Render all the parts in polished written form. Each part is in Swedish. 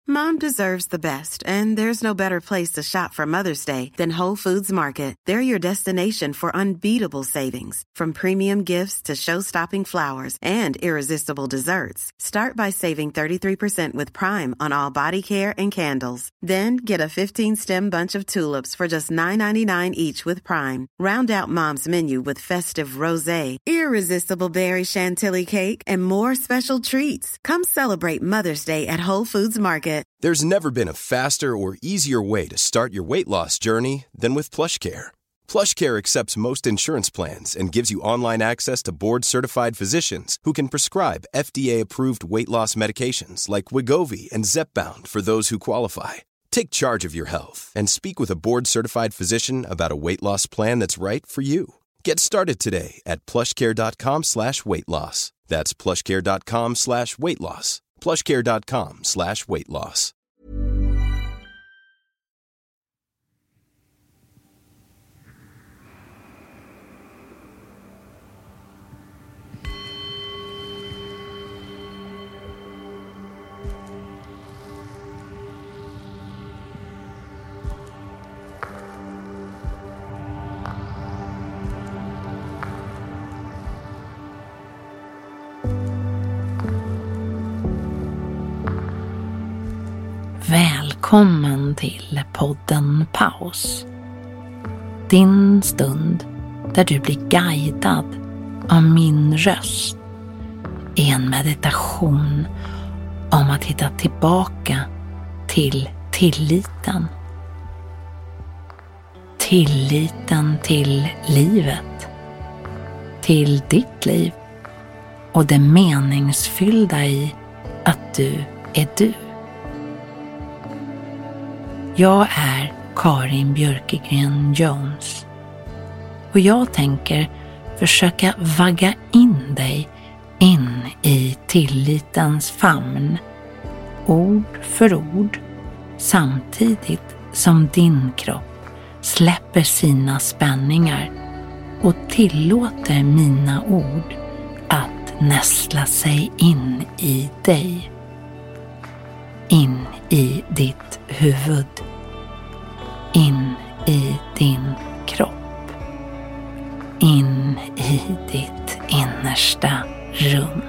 Mom deserves the best, and there's no better place to shop for Mother's Day than Whole Foods Market. They're your destination for unbeatable savings, from premium gifts to show-stopping flowers and irresistible desserts. Start by saving 33% with Prime on all body care and candles. Then get a 15-stem bunch of tulips for just $9.99 each with Prime. Round out Mom's menu with festive rosé, irresistible berry chantilly cake, and more special treats. Come celebrate Mother's Day at Whole Foods Market. There's never been a faster or easier way to start your weight loss journey than with PlushCare. PlushCare accepts most insurance plans and gives you online access to board-certified physicians who can prescribe FDA-approved weight loss medications like Wegovy and Zepbound for those who qualify. Take charge of your health and speak with a board-certified physician about a weight loss plan that's right for you. Get started today at plushcare.com/weightloss. That's plushcare.com/weightloss. plushcare.com/weightloss. Välkommen till podden Paus. Din stund där du blir guidad av min röst i en meditation om att hitta tillbaka till tilliten. Tilliten till livet, till ditt liv och det meningsfyllda i att du är du. Jag är Karin Björkegren Jones och jag tänker försöka vagga in dig in i tillitens famn, ord för ord, samtidigt som din kropp släpper sina spänningar och tillåter mina ord att nästla sig in i dig, in i ditt huvud, in i din kropp, in i ditt innersta rum.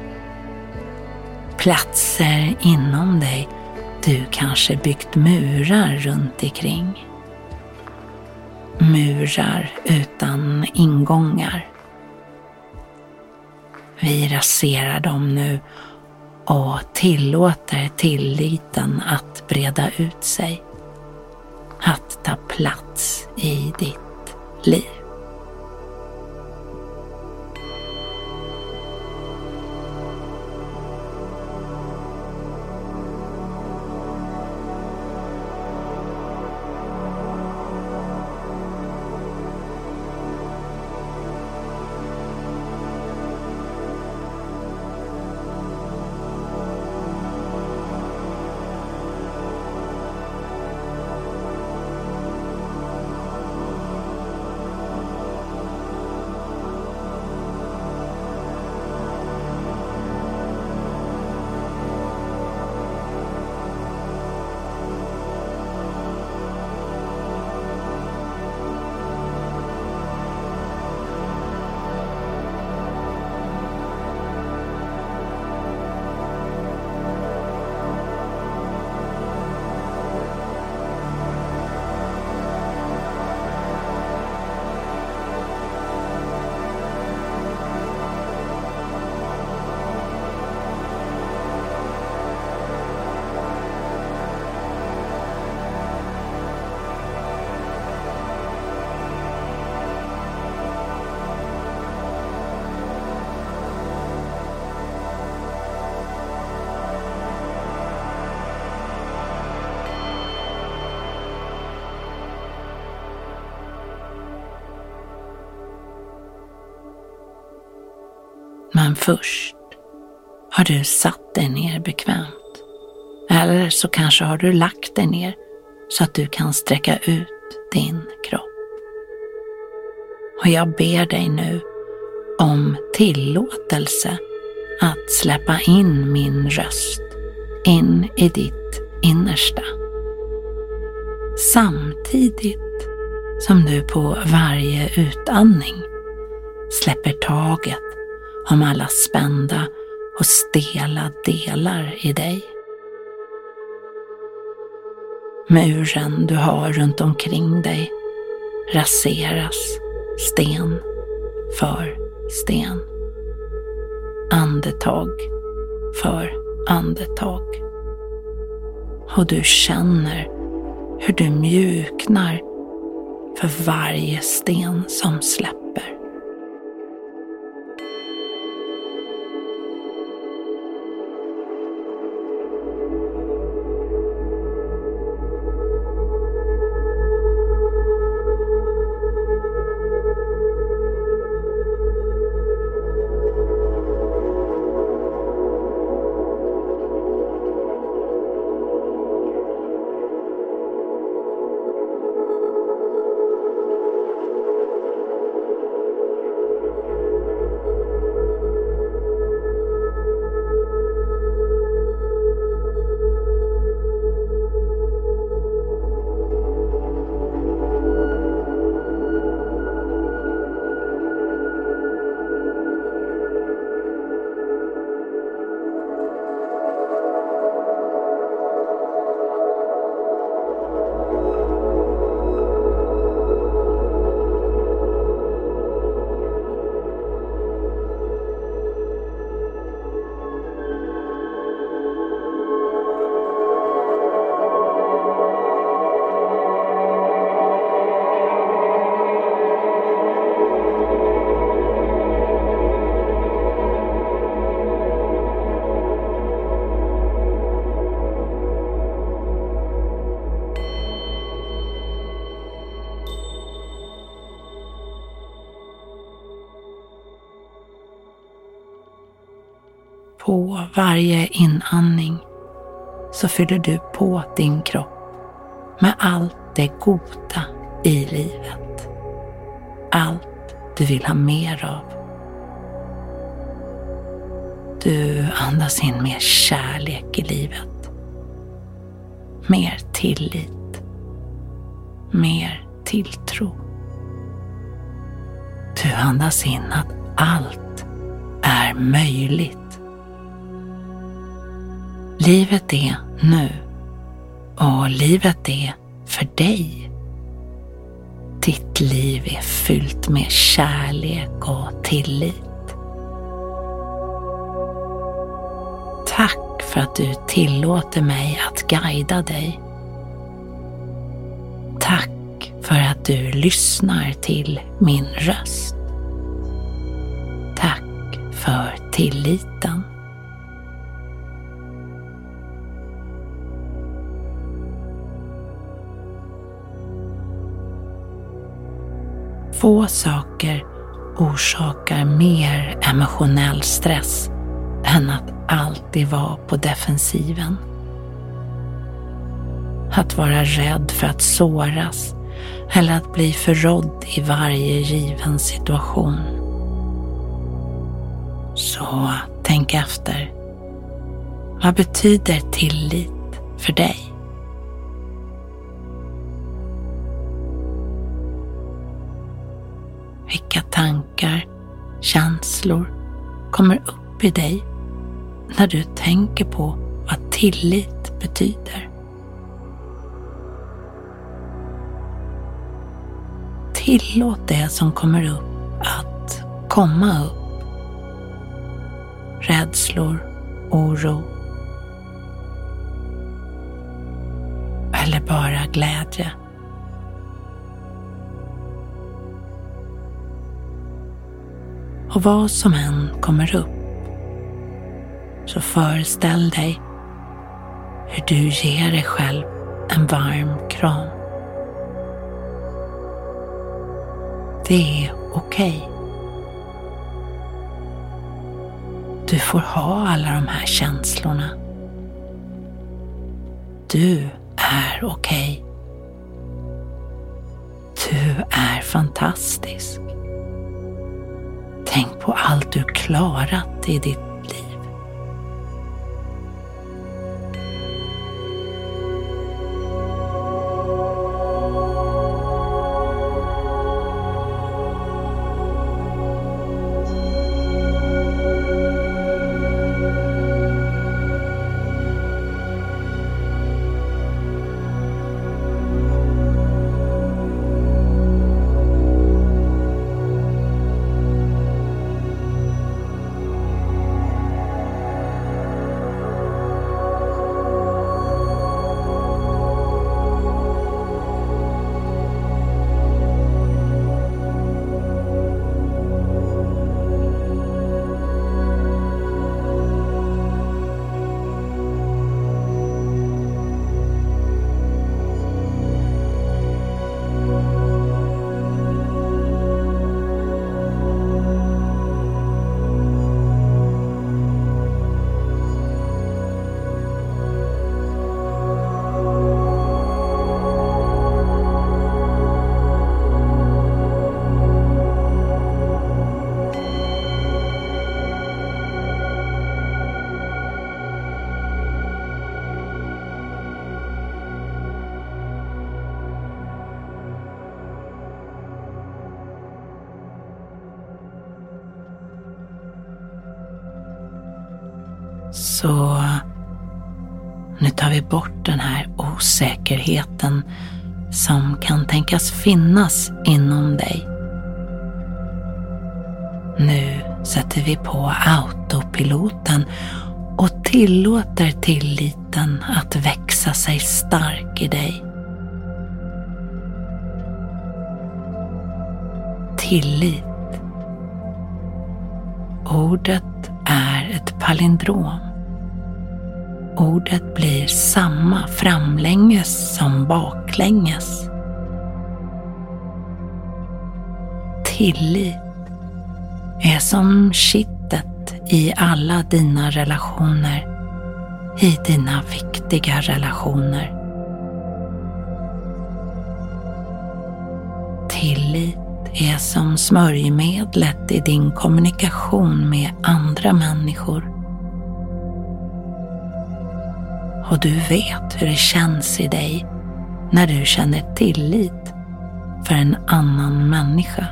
Platser inom dig du kanske byggt murar runt omkring. Murar utan ingångar. Vi raserar dem nu och tillåter tilliten att breda ut sig. Att ta plats i ditt liv. Men först har du satt dig ner bekvämt. Eller så kanske har du lagt dig ner så att du kan sträcka ut din kropp. Och jag ber dig nu om tillåtelse att släppa in min röst in i ditt innersta. Samtidigt som du på varje utandning släpper taget om alla spända och stela delar i dig. Muren du har runt omkring dig raseras sten för sten. Andetag för andetag. Och du känner hur du mjuknar för varje sten som släpper. På varje inandning så fyller du på din kropp med allt det goda i livet. Allt du vill ha mer av. Du andas in mer kärlek i livet. Mer tillit. Mer tilltro. Du andas in att allt är möjligt. Livet är nu och livet är för dig. Ditt liv är fyllt med kärlek och tillit. Tack för att du tillåter mig att guida dig. Tack för att du lyssnar till min röst. Tack för tilliten. Få saker orsakar mer emotionell stress än att alltid vara på defensiven. Att vara rädd för att såras eller att bli förrådd i varje given situation. Så tänk efter. Vad betyder tillit för dig? Vilka tankar, känslor kommer upp i dig när du tänker på vad tillit betyder? Tillåt det som kommer upp att komma upp. Rädslor, oro eller bara glädje. Och vad som än kommer upp, så föreställ dig hur du ger dig själv en varm kram. Det är okej. Du får ha alla de här känslorna. Du är okej. Du är fantastisk. Tänk på allt du klarat i ditt liv. så nu tar vi bort den här osäkerheten som kan tänkas finnas inom dig. Nu sätter vi på autopiloten och tillåter tilliten att växa sig stark i dig. Tillit. Ordet är ett palindrom. Ordet blir samma framlänges som baklänges. Tillit är som kittet i alla dina relationer, i dina viktiga relationer. Tillit är som smörjmedlet i din kommunikation med andra människor. Och du vet hur det känns i dig när du känner tillit för en annan människa.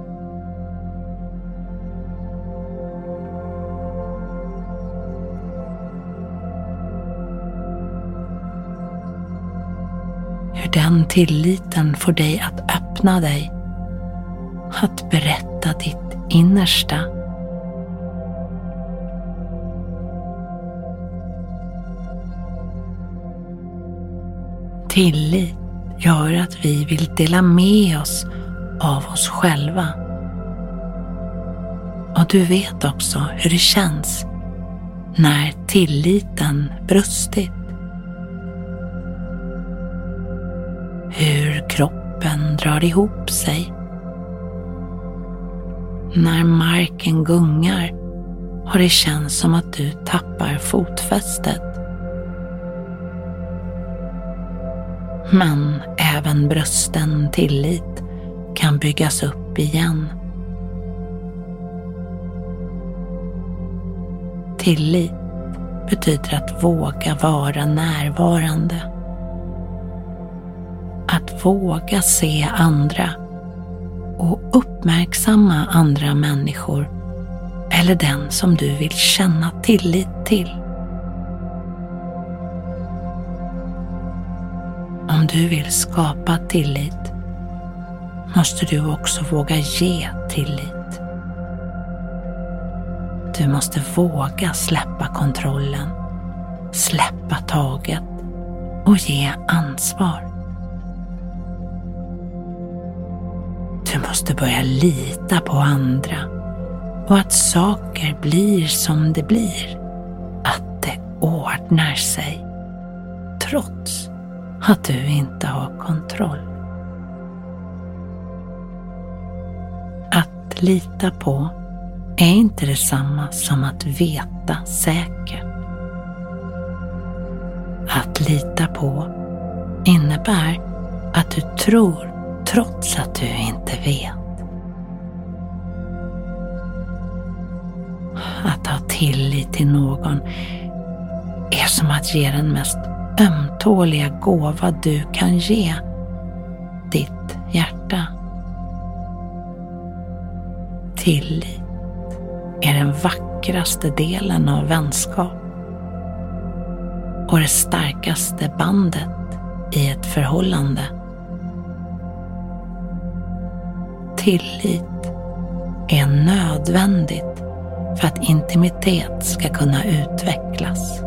Hur den tilliten får dig att öppna dig, att berätta ditt innersta. Tillit gör att vi vill dela med oss av oss själva. Och du vet också hur det känns när tilliten brustit. Hur kroppen drar ihop sig. När marken gungar och det känns som att du tappar fotfästet. Men även brösten tillit kan byggas upp igen. Tillit betyder att våga vara närvarande. Att våga se andra och uppmärksamma andra människor eller den som du vill känna tillit till. Om du vill skapa tillit måste du också våga ge tillit. Du måste våga släppa kontrollen, släppa taget och ge ansvar. Du måste börja lita på andra och att saker blir som det blir. Att det ordnar sig, trots att du inte har kontroll. Att lita på är inte detsamma som att veta säkert. Att lita på innebär att du tror trots att du inte vet. Att ha tillit till någon är som att ge den mest ömtåliga gåva du kan ge, ditt hjärta. Tillit är den vackraste delen av vänskap och det starkaste bandet i ett förhållande. Tillit är nödvändigt för att intimitet ska kunna utvecklas.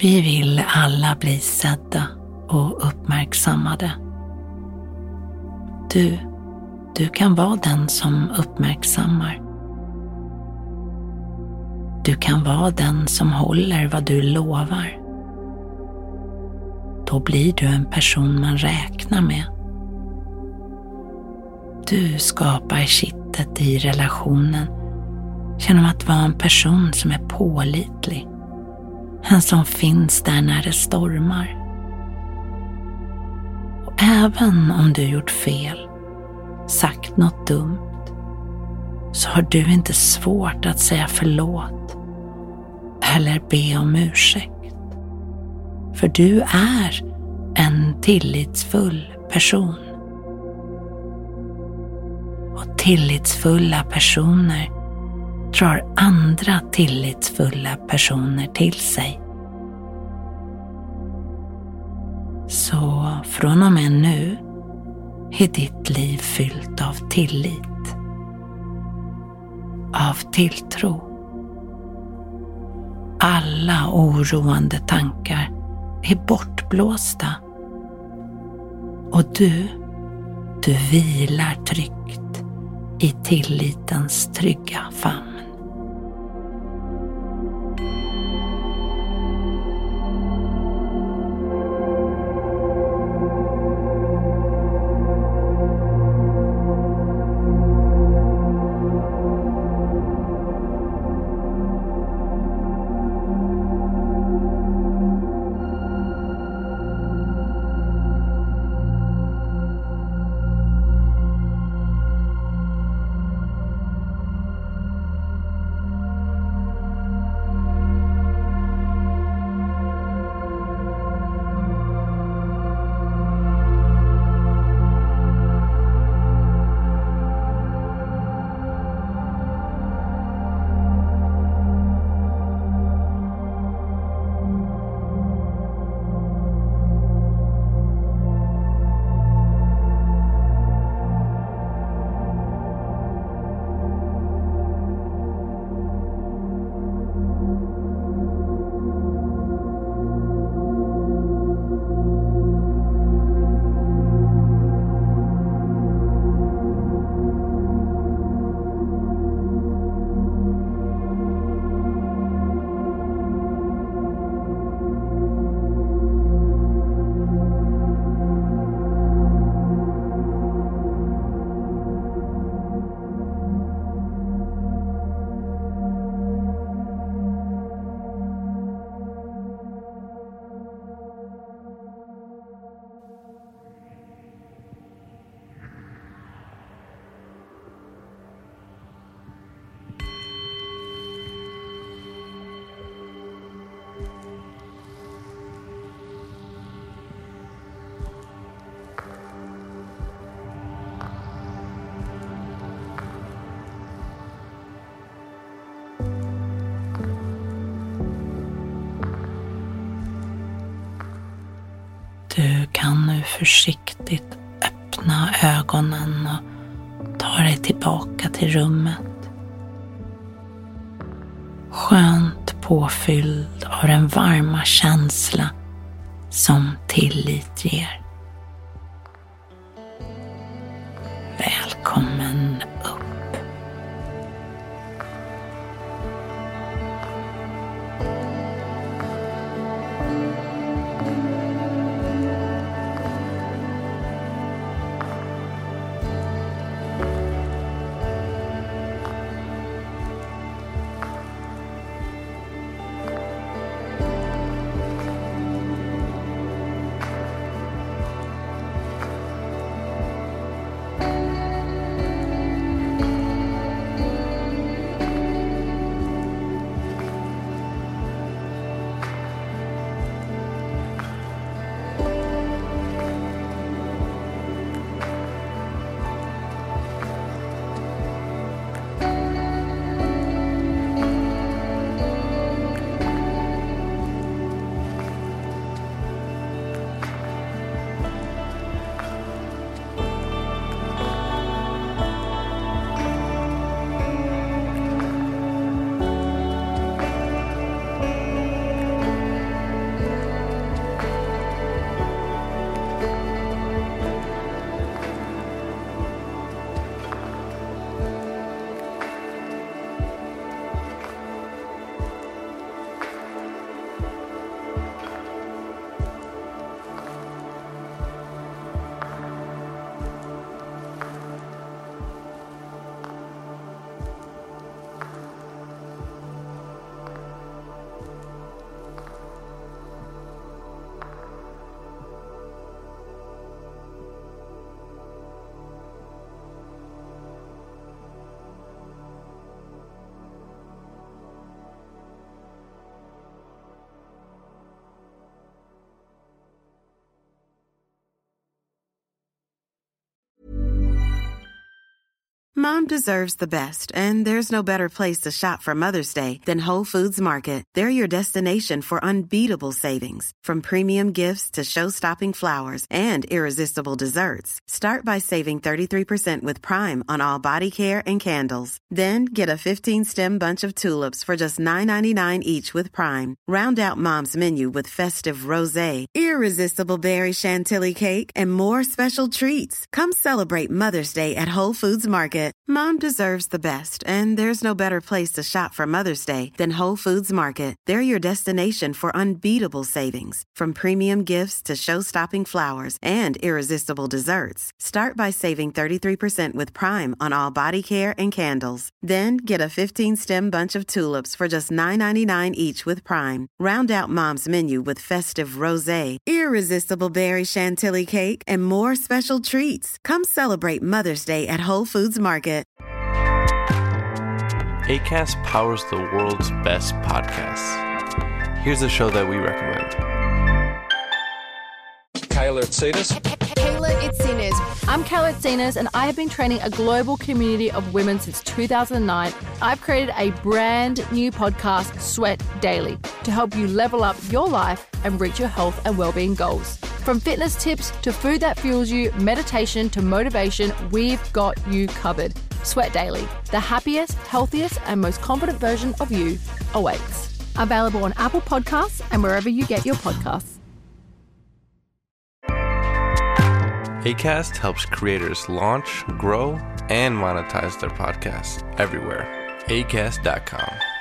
Vi vill alla bli sedda och uppmärksammade. Du kan vara den som uppmärksammar. Du kan vara den som håller vad du lovar. Då blir du en person man räknar med. Du skapar kittet i relationen genom att vara en person som är pålitlig. En som finns där när det stormar. Och även om du gjort fel, sagt något dumt, så har du inte svårt att säga förlåt eller be om ursäkt. För du är en tillitsfull person. Och tillitsfulla personer drar andra tillitsfulla personer till sig. Så från och med nu är ditt liv fyllt av tillit, av tilltro. Alla oroande tankar är bortblåsta och du vilar tryggt i tillitens trygga famn. Du kan nu försiktigt öppna ögonen och ta dig tillbaka till rummet. Skönt påfylld av den varma känsla som tillit ger. Välkommen upp. Mom deserves the best, and there's no better place to shop for Mother's Day than Whole Foods Market. They're your destination for unbeatable savings, from premium gifts to show-stopping flowers and irresistible desserts. Start by saving 33% with Prime on all body care and candles. Then get a 15-stem bunch of tulips for just $9.99 each with Prime. Round out Mom's menu with festive rosé, irresistible berry chantilly cake, and more special treats. Come celebrate Mother's Day at Whole Foods Market. Mom deserves the best, and there's no better place to shop for Mother's Day than Whole Foods Market. They're your destination for unbeatable savings, from premium gifts to show-stopping flowers and irresistible desserts. Start by saving 33% with Prime on all body care and candles. Then get a 15-stem bunch of tulips for just $9.99 each with Prime. Round out Mom's menu with festive rosé, irresistible berry chantilly cake, and more special treats. Come celebrate Mother's Day at Whole Foods Market. Acast powers the world's best podcasts. Here's a show that we recommend. Kayla Itsinas. Kayla Itsinas. I'm Kayla Itsinas, and I have been training a global community of women since 2009. I've created a brand new podcast, Sweat Daily, to help you level up your life and reach your health and well-being goals. From fitness tips to food that fuels you, meditation to motivation, we've got you covered. Sweat Daily, the happiest, healthiest, and most confident version of you awaits. Available on Apple Podcasts and wherever you get your podcasts. Acast helps creators launch, grow, and monetize their podcasts everywhere. Acast.com.